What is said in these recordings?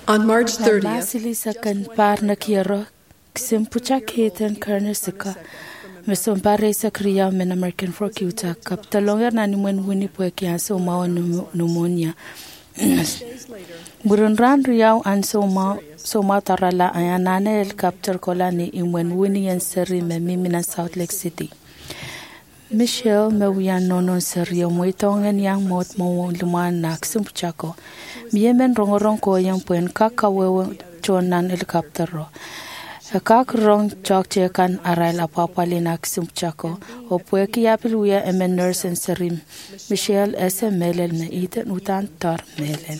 On March 30th, Masili sakan par na kiero simpucha keten karnesika mesombare sakriya men American for Cuta kaptalonga na ni mwen wini po kiaso mao pneumonia burunran riyaw an so ma tarala ayanane helicopter kolani imwen wini en seri me mimina South Lake City. Michelle mewian nonon serio moitongen yang mot mo luman nak simpuchako miemen rongorong ko yang puen kakawewe chonan helicopter ro kak rong chokche kan aral apapalina simpuchako o pueki yapil uya emen nurse en serim Michelle ese melel me iten utan tar melel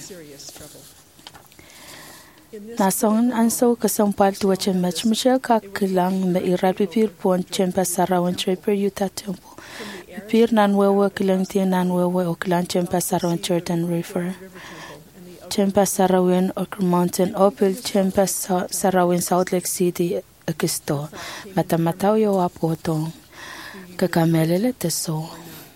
nasong anso kasampal tuwache match Michelle kak kilang me irapipir pon chempa sarawan treper Utah tempo pir nan wewe kilang tie nan wewe o kilang chempa sarawan Churton River chempa sarawan Oak Mountain opil chempa sarawan South Lake City akisto matamataw yo apoto kakamelele teso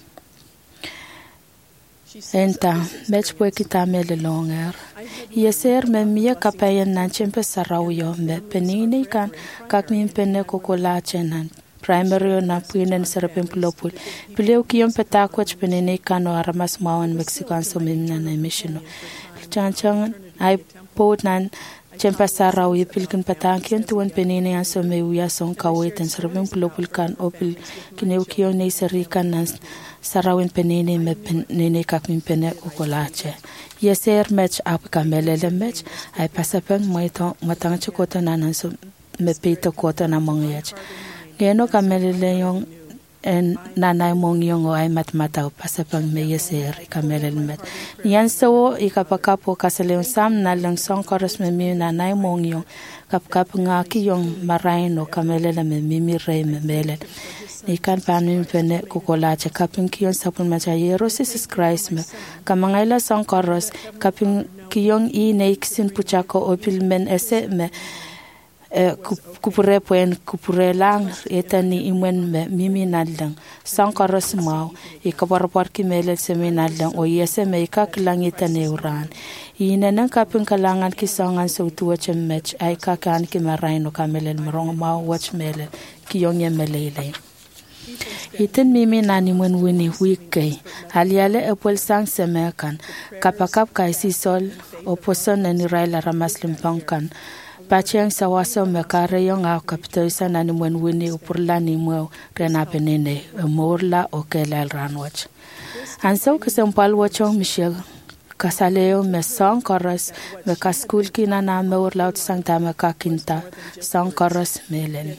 enta mech pue kitamele longer yeser me mia kapayen nan chempa sarawan me penini kan kakmin penne kokola chenan primary na puinen serapin pulopul pileu kiyon petakwach penene kano aramas mawan Mexican so minna na mission chanchang ai pot nan chempa sarau yipilkin patankion tuan penene aso me uya son kawetan serapin pulopul kan opil kineu kiyon ne serikan nan sarawin penene me penene kakmin pene ukolache yeser match up kamelele match ai pasapeng moito matang chukota nan so me peito kota na mongyach Geno kamelele yung en nanay mong yung o ay matmataw pasapang may yeser kamelele met. Yan so ikapakapo kasaleon sam na lang song koros me mi nanay mong yung kapkap nga ki yung marayin o kamelele me mimiray me melel. Ikan panin pene kukolache kaping ki yung sapun machayero Jesus Christ me. Kamangayla song koros kaping ki yung ineksin puchako o pilmen ese me kupure puen kupure lang etani imwen me mimi nalang sankaros mau ikabarpar ki mele semi nalang o yese me ka klang etane uran inana kapin kalangan ki sangan so tuwa chemech ay ka kan ki maraino kamelen marong mau watch mele ki yong yemelele iten mimi nani mwen wini wiki haliale epol sang semekan kapakap kaisi sol oposon ni raila ramaslim pangkan Pacheng sawaso mekare yung kapitoisa na ni mwen wini upurla ni mweo rena penene morla o kelel ranwach. Anso kasampal wachong Michelle kasaleo me song koros me kaskul kina na me urlaut sang tama kakinta song koros melen.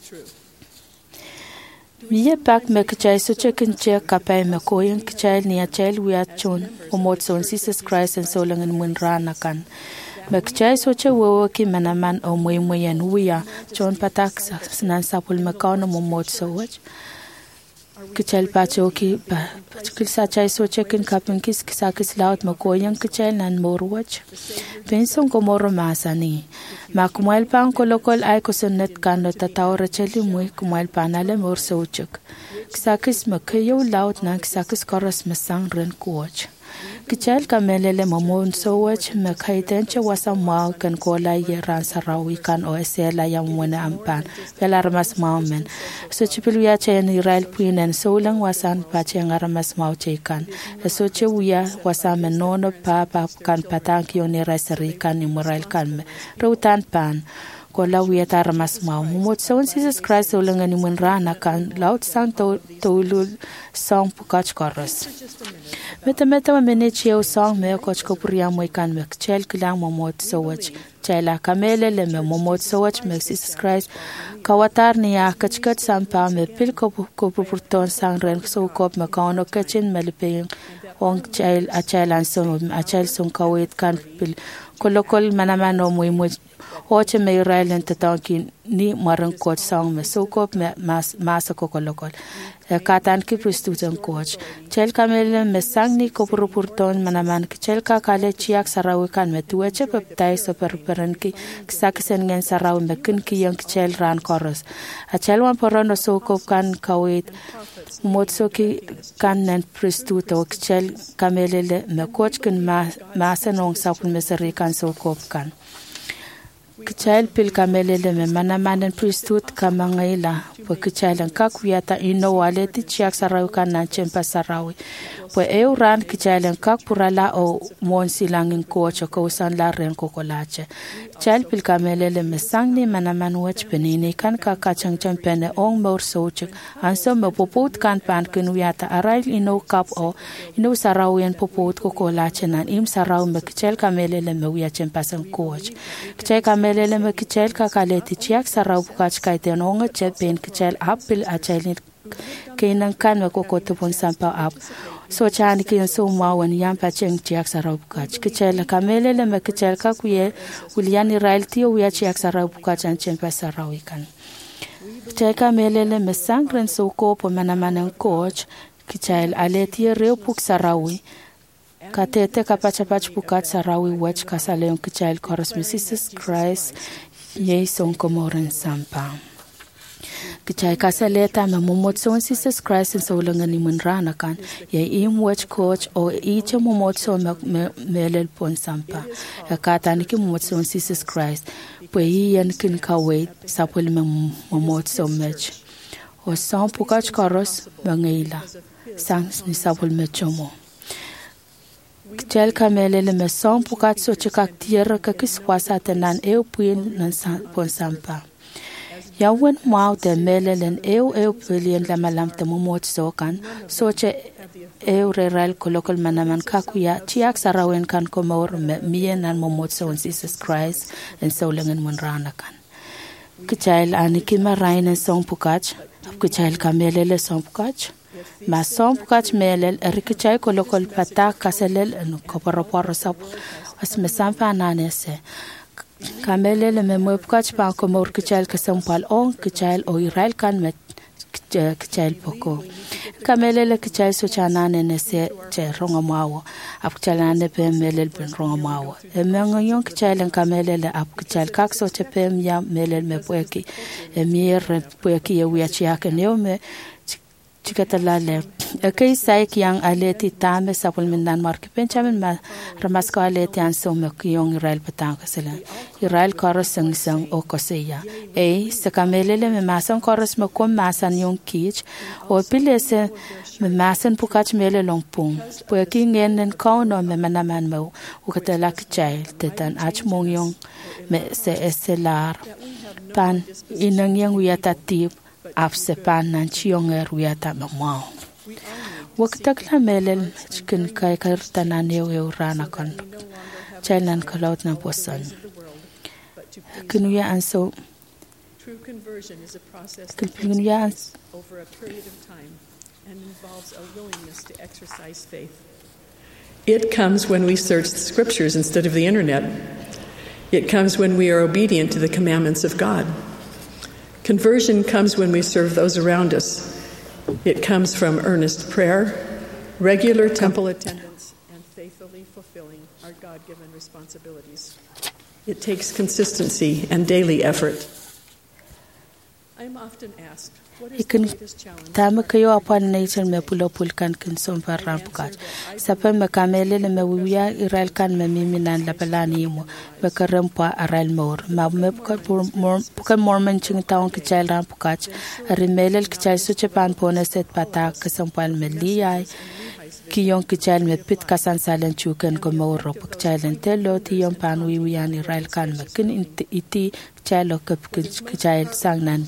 Miye pak me kichay suche kinche kapay me koyung kichay niya chayl wiyachon umot son Jesus Christ and solangan mwen rana kan. Mekchay soche wewe ki manaman o mweyan uya chon patak nan sapul mekano momot sowach kichel pacho ki pachkil sa chay soche kin kapin kis kisakis laut makoyang kichel nan morwach pensong ko moro masani makumail pang kolokol ay kusunet kano tatawra cheli mui kumail panale mor sochuk kisakis makayo laut na kisakis koros masang ren kuwach Kichel kamelele mamon sowach mekaiten che wasa mau kan kola ye ran sarawi kan o esela yang mona ampan velarmas maumen so chipil ya che ni rail puinen so lang wasan pa che ngaramas mau che kan so che uya wasa menono pa kan patang yo ni rasari kan ni moral kan rutan pan kola uya taramas mau mut so Jesus Christ so lang ni mun rana kan laut santo tolul song pukach koros Meta menechio song me koch kopuria mo ikan me chel kilang momot sowach chela kamele le me momot sowach me Jesus Christ kawatar niya kachkat sampa me pil ko purton sang ren so kop me kaono kachin meliping ong chel achelan so achel song kawit kan pil kolokol manamano mo Oche me Israel tatanki ni marang kot sang me so kop me mas ko kolokol katan ki prostituten coach chel kamele mesangni ko purpurton manaman chel ka kale chiak sarawi kan metueche peptai so perperan ki saksen ngen sarawi mekin ki yang chel ran koros a chel wan porono so ko kan kawit motso ki kan nen prostituto chel kamele me coach kan ma senong sapun mesari kan so ko kan Kichel pil kamelele me manamanen priesthood kamangaila po kichelen kakwiata ino waleti chiak sarawi kanan chempa sarawi po euran kichelen kak purala o mon silangin kocho ko san la ren kokolache chel pil kamelele me sangni manaman wach penini kan kakachang chempene ong mor sochik anso me popot kan pan kinwiata arail ino kap o ino sarawi en popot kokolache nan im sarawi me kichel kamelele me wiya chempa san koch kichel kamelele me kichel ka kaleti chiak sarau bukach kaite nonga chet pen kichel apil achelin kainan kan me kokoto pon sampa ap so chani kin so mawan yam pa cheng chiak sarau bukach kichel kamelele me kichel ka kuye uliani railti o ya chiak sarau bukach an chen pa sarau ikan kichel kamelele me sangren so ko po manamanan coach kichel aleti reu puk sarawi Katete kapachapach pukat sarawi wach kasaleon kichal koros Mrs. Christ ye son komoren sampa. Kichai kasaleta me mumot son Jesus Christ so langani munrana kan ye im wach coach o iche mumot son melel pon sampa. Katani ki mumot son Jesus Christ pwe yen kin kawait sapul me mumot son mech. O son pukat koros bangaila sang ni sapul mechomo. Kichel kamelele me son pukat so chikak tierra kakis kwasa tenan puin nan pon sampa. Yawen mau te melelen pulien la malam te momot so kan so che reral kolokol manaman kakuya chiak sarawen kan komor mien nan momot so Jesus Christ en so lengen munrana kan. Kichel aniki marain son pukat kichel kamelele son pukat ma som pukat melel rikichai kolokol pata kaselel no koporoporo sap asme sampa nanese kamelele me mo pukat pa komor kichal kasampal on kichal o Israel kan met kichal poko kamelele kichal so chanane nese che ronga mawo ap kichalane pe melel ben ronga mawo e mengo yon kichal kamelele ap kichal kak so che pe ya melel me poeki e mier poeki ye wiachi akene me chikatalale kay sai kiyang aleti tame sapul mindan marke penchamen ma ramasko aleti anso me kiyong Israel patang kasela Israel koros sang o koseya sa kamelele me masan koros me kom masan yung kich o pilese me masan pukach mele longpung po kingen kauno me manaman mo ukatala kichai tetan achmong yung me se estelar pan inang yang wiatatip apse pan nan chiong ruata mamao waktak la melel chicken kai kartana neu rana kan chailan kalaut na posan kunuya anso true conversion is a process that takes over a period of time and involves a willingness to exercise faith. It comes when we search the scriptures instead of the internet. It comes when we are obedient to the commandments of God. Conversion comes when we serve those around us. It comes from earnest prayer, regular temple attendance, and faithfully fulfilling our God-given responsibilities. It takes consistency and daily effort. I'm often asked, what is the greatest challenge? Tama kayo apan nation me pulopul kan kinsom parampukat. Sapen me kamele le me wiya Israel kan me miminan la palani mo me karempa aral mor ma me pukan mormon chung taon kichal rampukat rimelel kichal suche pan pone set pata kasampal me liyai kiyon kichal me pit kasan salen chuken ko moro kichalen tello tiyon pan wiyan Israel kan me kin iti kichalo kichal sangnan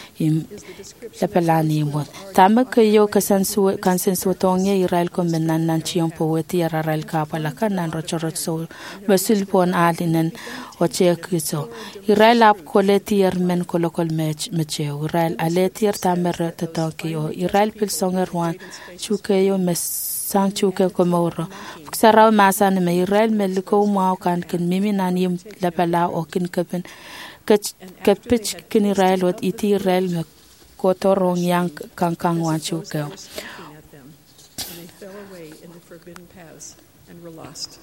la palani mo tama kayo kansensu tonge Israel ko menan nan chiyon poweti Israel ka pala kanan rochorot so mesul pon alinen oche kiso Israel ap koleti men kolokol meche Israel aleti tamer tatonki o Israel pil songer wan chukeyo mes sang chuke komoro saraw masan me Israel meliko mau kan kin mimi nan yim la pala o kin kapen kapich kin Israel wat iti Israel me kotorong yang kangkang wanchu keo. Snapping at them, and they fell away into forbidden paths and were lost.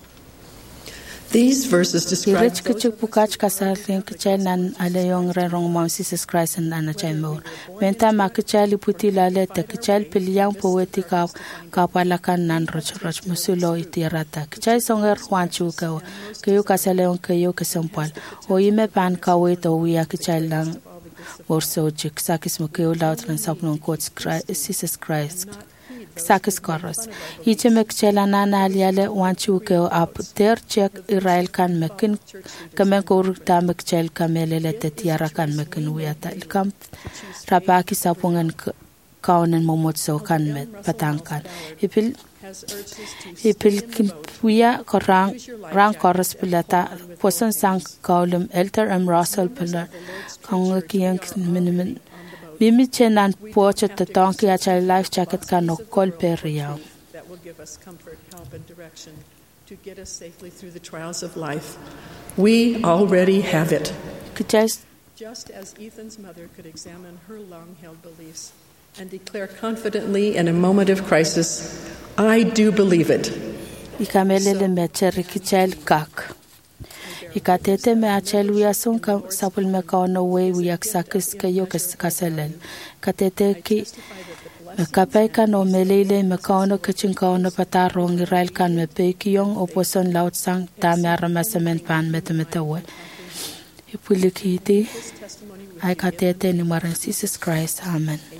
These verses describe Rich kichuk pukach kasarin kichai nan alayong rerong Mom Jesus Christ and anachay mo. Menta ma kichali puti lale te kichal piliyang poeti kapalakan nan roch musulo itirata. Kichai songer wanchu keo kayo kasalayong kayo kasampal. O ime pan kawit o wiya kichai lang orso jik sakis mo kayo lautran sapnong quotes Jesus Christ. Sakis Koros. Iche mekchela nana aliale wanchu keo ap ter chek Israel kan mekin kamen korukta mekchel kamelele tetiara kan mekin uyata ilkam rapaki sapungan kaunen momotso kan met patangkan ipil kuya korang rang koros pilata poson sang kaulum Elder M. Russell pillar kangakiyang minimin Mimi chenan poche te tonki achal life jacket kano kolperiao. that will give us comfort, help, and direction to get us safely through the trials of life. We already have it. Just as Ethan's mother could examine her long-held beliefs and declare confidently in a moment of crisis, I do believe it. Ikamelele mecheri kichel kak. Ikatete me achel wia son sapul me kaono we wiak sakis kayo kaselel. Katete ki kapai kan o melele me kaono kachin kaono patarong Israel kan me peki yong oposon laut sang ta me aramasemen pan metemetawe. Ipulikiti ay katete ni maran Jesus Christ. Amen.